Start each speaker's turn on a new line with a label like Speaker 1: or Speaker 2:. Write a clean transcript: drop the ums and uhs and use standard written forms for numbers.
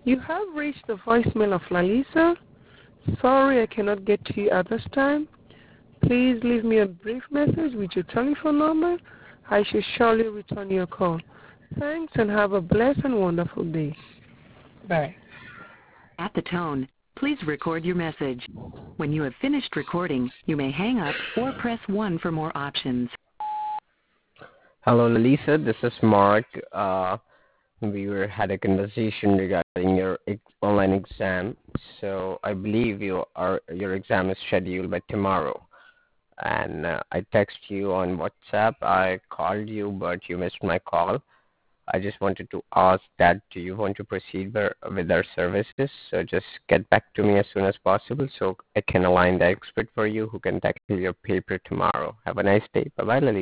Speaker 1: You have reached the voicemail of Lalisa. Sorry I cannot get to you at this time. Please leave me a brief message with your telephone number. I shall surely return your call. Thanks and have a blessed and wonderful day. Bye.
Speaker 2: At the tone, please record your message. When you have finished recording, you may hang up or press 1 for more options.
Speaker 3: Hello, Lalisa. This is Mark. We had a conversation regarding your online exam. So I believe your exam is scheduled by tomorrow. And I texted you on WhatsApp. I called you, but you missed my call. I just wanted to ask that do you want to proceed with our services? So just get back to me as soon as possible so I can align the expert for you who can tackle your paper tomorrow. Have a nice day. Bye-bye, Lalisa.